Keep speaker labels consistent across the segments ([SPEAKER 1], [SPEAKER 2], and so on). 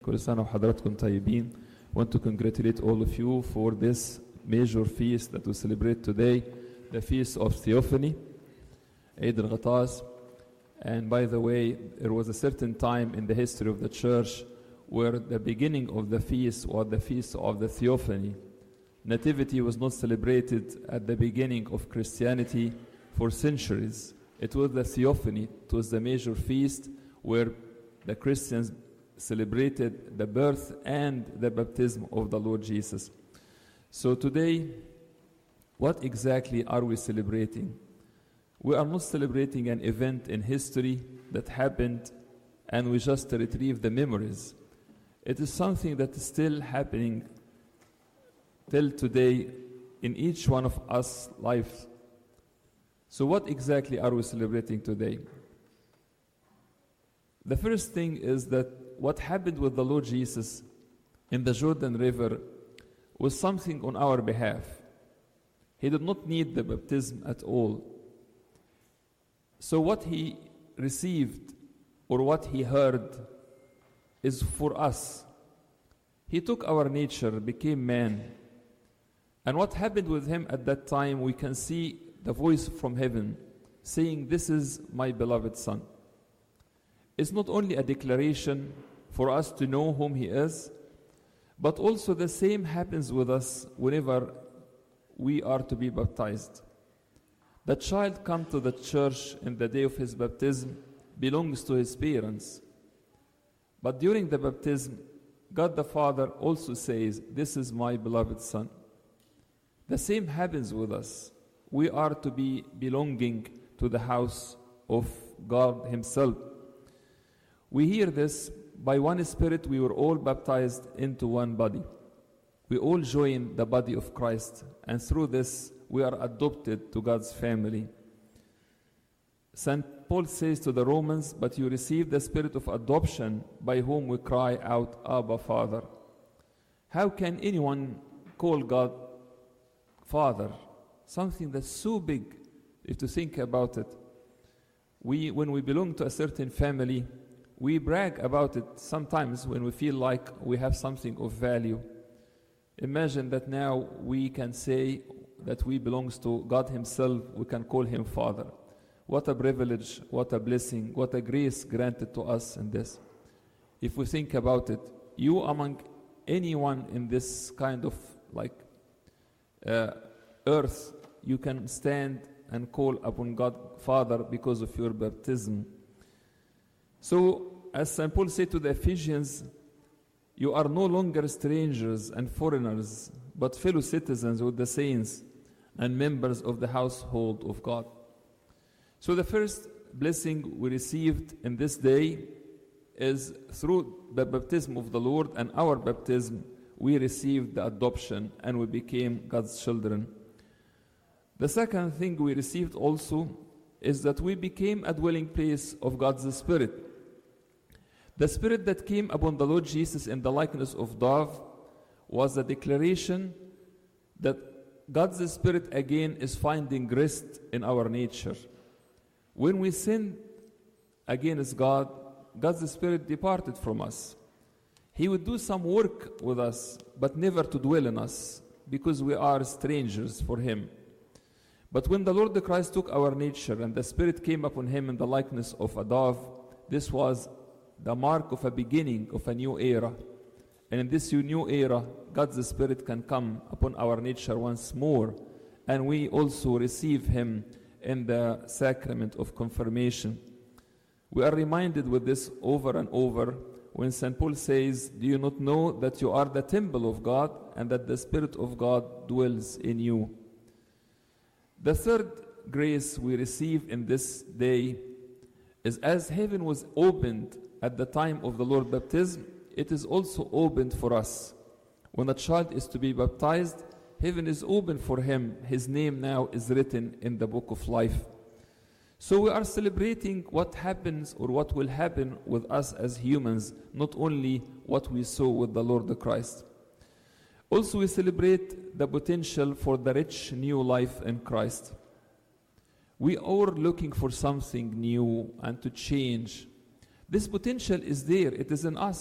[SPEAKER 1] كل سنة وحضراتكم طيبين. Want to congratulate all of you for this major feast that we celebrate today, the Feast of Theophany, Eid al-Ghatas. And by the way, there was a certain time in the history of the church where the beginning of the feast was the Feast of the Theophany. Nativity was not celebrated at the beginning of Christianity for centuries. It was the Theophany, it was the major feast where the Christians celebrated the birth and the baptism of the Lord Jesus. So today, what exactly are we celebrating? We are not celebrating an event in history that happened and we just retrieve the memories. It is something that is still happening till today in each one of us lives. So what exactly are we celebrating today? The first thing is that what happened with the Lord Jesus in the Jordan River was something on our behalf. He did not need the baptism at all. So what he received or what he heard is for us. He took our nature, became man. And what happened with him at that time, we can see the voice from heaven saying, "This is my beloved Son." It's not only a declaration for us to know whom he is, but also the same happens with us whenever we are to be baptized. The child comes to the church in the day of his baptism, belongs to his parents. But during the baptism, God the Father also says, "This is my beloved Son." The same happens with us. We are to be belonging to the house of God himself. We hear this, by one Spirit we were all baptized into one body. We all join the body of Christ, and through this we are adopted to God's family. St. Paul says to the Romans, "But you receive the Spirit of adoption, by whom we cry out, Abba, Father." How can anyone call God Father? Something that's so big, if to think about it. When we belong to a certain family, we brag about it sometimes when we feel like we have something of value. Imagine that now we can say that we belong to God himself, we can call him Father. What a privilege, what a blessing, what a grace granted to us in this. If we think about it, you among anyone in this kind of earth, you can stand and call upon God Father because of your baptism. So, as St. Paul said to the Ephesians, you are no longer strangers and foreigners, but fellow citizens with the saints and members of the household of God. So the first blessing we received in this day is through the baptism of the Lord and our baptism, we received the adoption and we became God's children. The second thing we received also is that we became a dwelling place of God's Spirit. The Spirit that came upon the Lord Jesus in the likeness of dove was a declaration that God's Spirit again is finding rest in our nature. When we sinned against God, God's Spirit departed from us. He would do some work with us, but never to dwell in us, because we are strangers for him. But when the Lord Christ took our nature and the Spirit came upon him in the likeness of a dove, this was the mark of a beginning of a new era. And in this new era, God's Spirit can come upon our nature once more, and we also receive him in the sacrament of confirmation. We are reminded with this over and over when St. Paul says, "Do you not know that you are the temple of God and that the Spirit of God dwells in you?" The third grace we receive in this day is, as heaven was opened at the time of the Lord's baptism, it is also opened for us. When a child is to be baptized, heaven is open for him. His name now is written in the book of life. So we are celebrating what happens or what will happen with us as humans, not only what we saw with the Lord Christ. Also we celebrate the potential for the rich new life in Christ. We are looking for something new and to change. This potential is there. It is in us.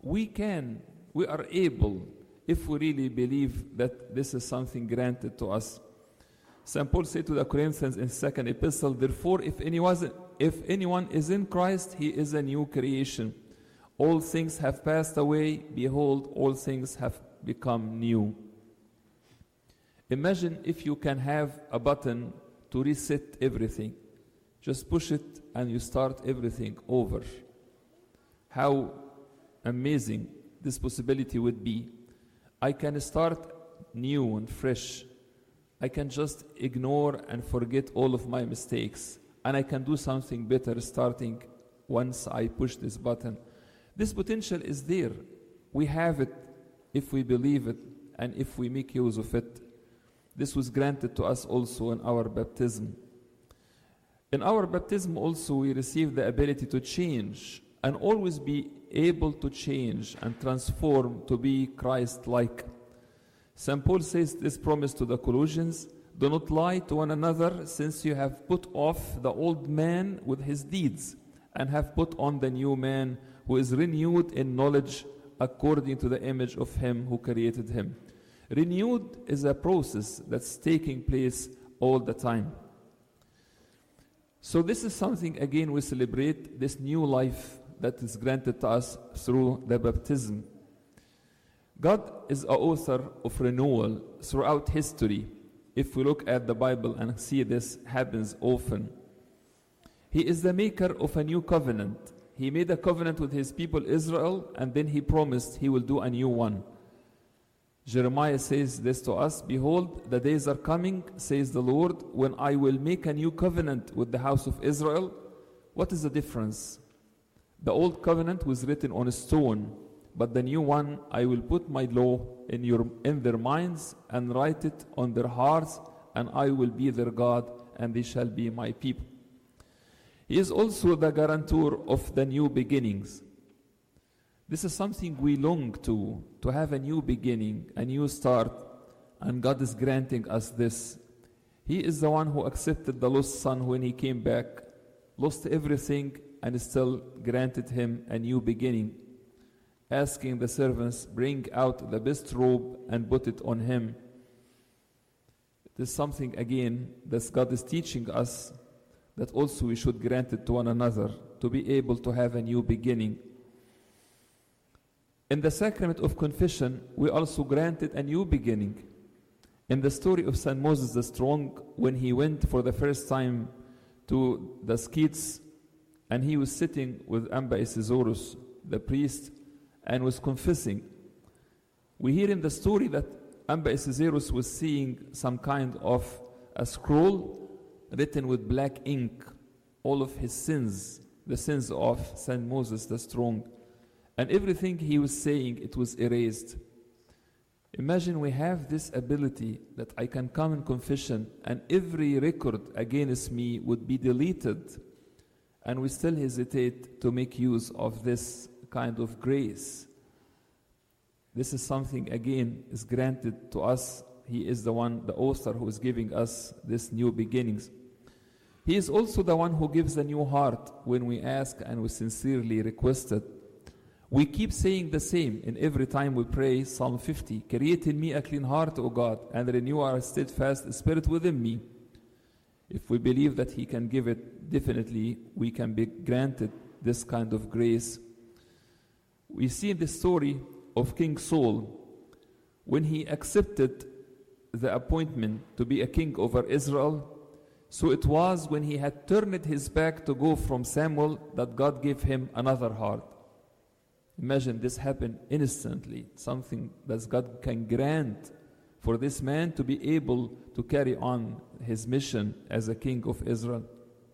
[SPEAKER 1] we are able, if we really believe that this is something granted to us. St. Paul said to the Corinthians in 2nd epistle, therefore, if anyone is in Christ, he is a new creation. All things have passed away. Behold, all things have become new. Imagine if you can have a button to reset everything. Just push it and you start everything over. How amazing this possibility would be. I can start new and fresh. I can just ignore and forget all of my mistakes. And I can do something better starting once I push this button. This potential is there. We have it if we believe it and if we make use of it. This was granted to us also in our baptism. In our baptism also we receive the ability to change and always be able to change and transform to be Christ-like. St. Paul says this promise to the Colossians, do not lie to one another, since you have put off the old man with his deeds and have put on the new man who is renewed in knowledge according to the image of him who created him. Renewed is a process that's taking place all the time. So this is something, again, we celebrate, this new life that is granted to us through the baptism. God is the author of renewal throughout history. If we look at the Bible and see this happens often. He is the maker of a new covenant. He made a covenant with his people Israel, and then he promised he will do a new one. Jeremiah says this to us, behold, the days are coming, says the Lord, when I will make a new covenant with the house of Israel. What is the difference? The old covenant was written on a stone, but the new one, I will put my law in their minds and write it on their hearts, and I will be their God, and they shall be my people. He is also the guarantor of the new beginnings. This is something we long to have a new beginning, a new start, and God is granting us this. He is the one who accepted the lost son when he came back, lost everything, and still granted him a new beginning, asking the servants, bring out the best robe and put it on him. It is something, again, that God is teaching us, that also we should grant it to one another, to be able to have a new beginning. In the sacrament of confession, we also granted a new beginning. In the story of St. Moses the Strong, when he went for the first time to the Skeets, and he was sitting with Amba Isisaurus, the priest, and was confessing. We hear in the story that Amba Isisaurus was seeing some kind of a scroll written with black ink, all of his sins, the sins of St. Moses the Strong. And everything he was saying, it was erased. Imagine we have this ability that I can come in confession and every record against me would be deleted, and we still hesitate to make use of this kind of grace. This is something, again, is granted to us. He is the one, the author, who is giving us this new beginnings. He is also the one who gives a new heart when we ask and we sincerely request it. We keep saying the same in every time we pray Psalm 50. Create in me a clean heart, O God, and renew our steadfast spirit within me. If we believe that He can give it, definitely we can be granted this kind of grace. We see in the story of King Saul, when he accepted the appointment to be a king over Israel, so it was when he had turned his back to go from Samuel that God gave him another heart. Imagine this happened instantly, something that God can grant for this man to be able to carry on his mission as a king of Israel.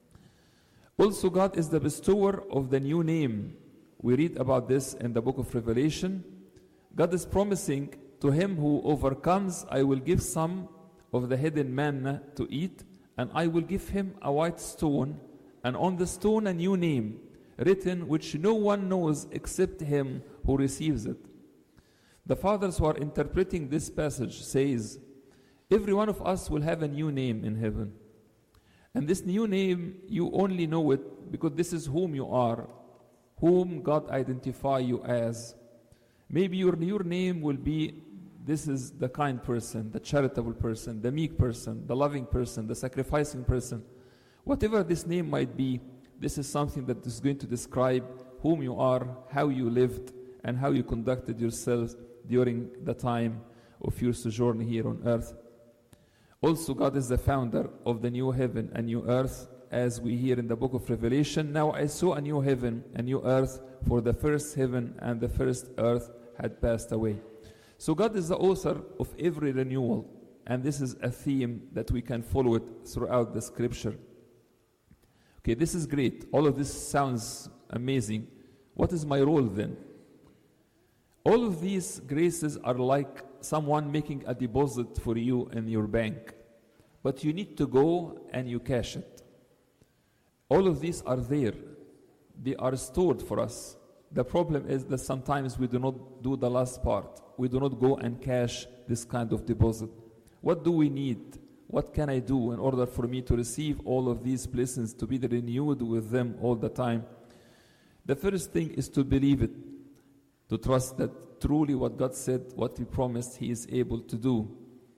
[SPEAKER 1] Also, God is the bestower of the new name. We read about this in the book of Revelation. God is promising, to him who overcomes, I will give some of the hidden manna to eat, and I will give him a white stone, and on the stone a new name, written which no one knows except him who receives it. The fathers who are interpreting this passage says, every one of us will have a new name in heaven. And this new name, you only know it because this is whom you are, whom God identify you as. Maybe your name will be, this is the kind person, the charitable person, the meek person, the loving person, the sacrificing person. Whatever this name might be, this is something that is going to describe whom you are, how you lived, and how you conducted yourselves during the time of your sojourn here on earth. Also, God is the founder of the new heaven and new earth, as we hear in the book of Revelation. Now I saw a new heaven and new earth, for the first heaven and the first earth had passed away. So God is the author of every renewal, and this is a theme that we can follow it throughout the scripture. Okay, this is great. All of this sounds amazing. What is my role then? All of these graces are like someone making a deposit for you in your bank, but you need to go and you cash it. All of these are there. They are stored for us. The problem is that sometimes we do not do the last part. We do not go and cash this kind of deposit. What do we need? What can I do in order for me to receive all of these blessings, to be renewed with them all the time? The first thing is to believe it, to trust that truly what God said, what He promised, He is able to do.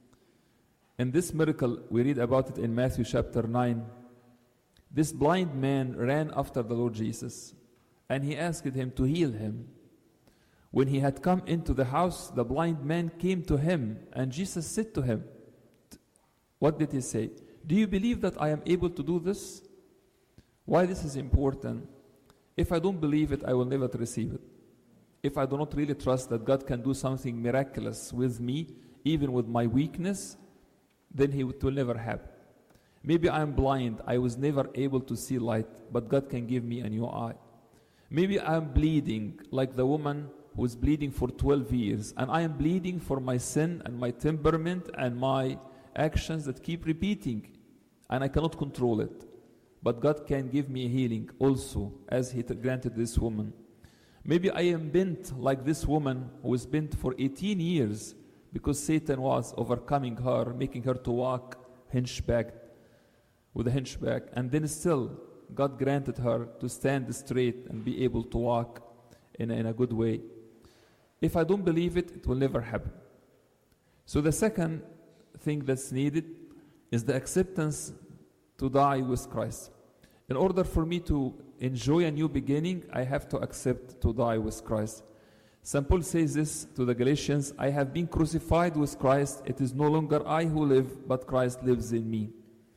[SPEAKER 1] In this miracle, we read about it in Matthew chapter 9. This blind man ran after the Lord Jesus, and he asked Him to heal him. When he had come into the house, the blind man came to him, and Jesus said to him, what did He say? Do you believe that I am able to do this? Why this is important? If I don't believe it, I will never receive it. If I do not really trust that God can do something miraculous with me, even with my weakness, then it will never happen. Maybe I am blind, I was never able to see light, but God can give me a new eye. Maybe I am bleeding, like the woman who is bleeding for 12 years, and I am bleeding for my sin and my temperament and my actions that keep repeating, and I cannot control it. But God can give me healing also, as He granted this woman. Maybe I am bent like this woman who was bent for 18 years because Satan was overcoming her, making her to walk hunchbacked, with a hunchback, and then still God granted her to stand straight and be able to walk in a good way. If I don't believe it, it will never happen. So the second thing that's needed is the acceptance to die with Christ. In order for me to enjoy a new beginning, I have to accept to die with Christ. St. Paul says this to the Galatians, I have been crucified with Christ. It is no longer I who live, but Christ lives in me.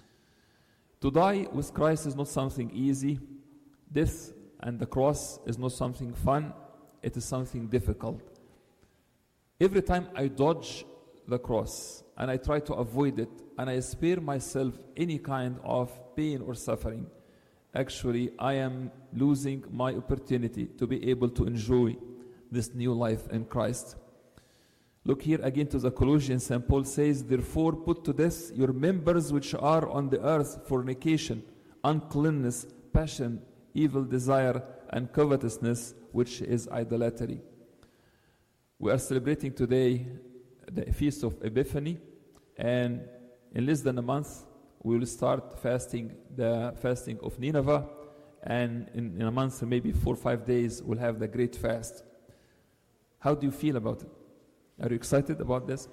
[SPEAKER 1] To die with Christ is not something easy. Death and the cross is not something fun. It is something difficult. Every time I dodge the cross and I try to avoid it and I spare myself any kind of pain or suffering, actually I am losing my opportunity to be able to enjoy this new life in Christ. Look here again to the Colossians. St. Paul says, therefore put to death your members which are on the earth, fornication, uncleanness, passion, evil desire, and covetousness, which is idolatry. We are celebrating today the Feast of Epiphany, and in less than a month we will start fasting, the fasting of Nineveh, and in a month, maybe 4 or 5 days, we'll have the Great Fast. How do you feel about it? Are you excited about this?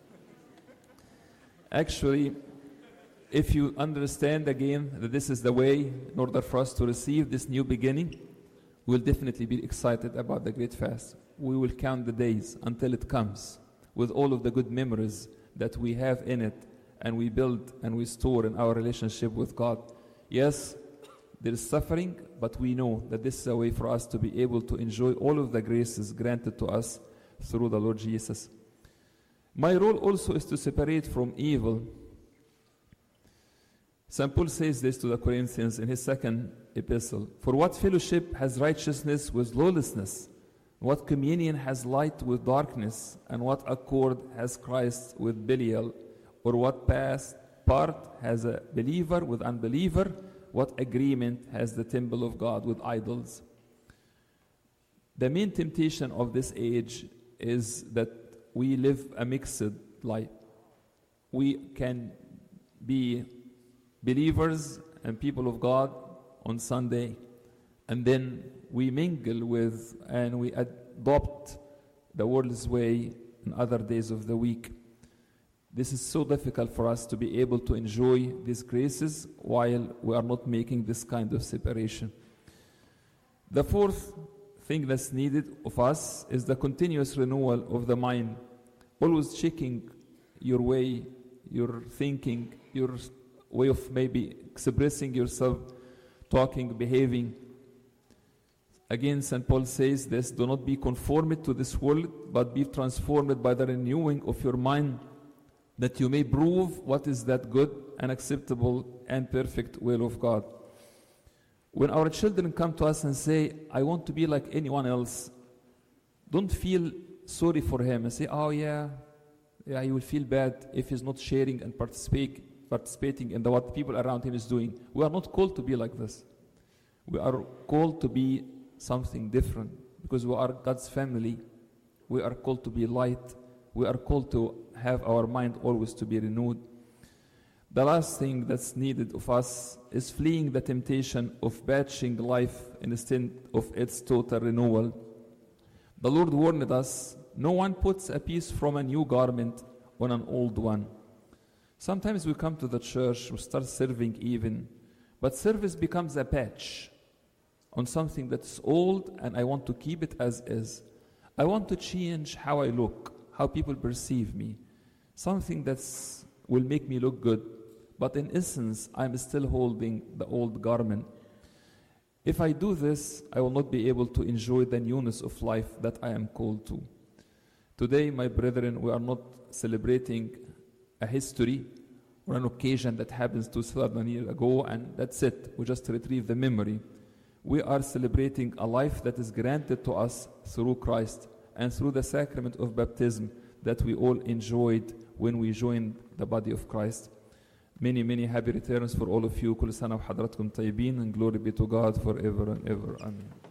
[SPEAKER 1] Actually, if you understand again that this is the way in order for us to receive this new beginning, we'll definitely be excited about the Great Fast. We will count the days until it comes with all of the good memories that we have in it, and we build and we store in our relationship with God. Yes, there is suffering, but we know that this is a way for us to be able to enjoy all of the graces granted to us through the Lord Jesus. My role also is to separate from evil. St. Paul says this to the Corinthians in his second epistle. For what fellowship has righteousness with lawlessness? What communion has light with darkness? And what accord has Christ with Belial? Or what part has a believer with unbeliever? What agreement has the temple of God with idols? The main temptation of this age is that we live a mixed life. We can be believers and people of God on Sunday, and then we mingle with and we adopt the world's way in other days of the week. This is so difficult for us to be able to enjoy these graces while we are not making this kind of separation. The fourth thing that's needed of us is the continuous renewal of the mind, always checking your way, your thinking, your way of maybe expressing yourself, talking, behaving. Again, St. Paul says this, do not be conformed to this world, but be transformed by the renewing of your mind, that you may prove what is that good and acceptable and perfect will of God. When our children come to us and say, I want to be like anyone else, don't feel sorry for him and say, oh yeah, you will feel bad if he's not sharing and participating in what people around him is doing. We are not called to be like this. We are called to be something different because we are God's family. We are called to be light. We are called to have our mind always to be renewed. The last thing that's needed of us is fleeing the temptation of batching life instead of its total renewal. The Lord warned us, no one puts a piece from a new garment on an old one. Sometimes we come to the church, we start serving even, but service becomes a patch on something that's old, and I want to keep it as is. I want to change how I look, how people perceive me, something that will make me look good. But in essence, I'm still holding the old garment. If I do this, I will not be able to enjoy the newness of life that I am called to. Today, my brethren, we are not celebrating a history or an occasion that happens 2,000 years ago, and that's it. We just retrieve the memory. We are celebrating a life that is granted to us through Christ and through the sacrament of baptism that we all enjoyed when we joined the body of Christ. Many, many happy returns for all of you. كل سنة وحضراتكم طيبين, and glory be to God forever and ever. Amen.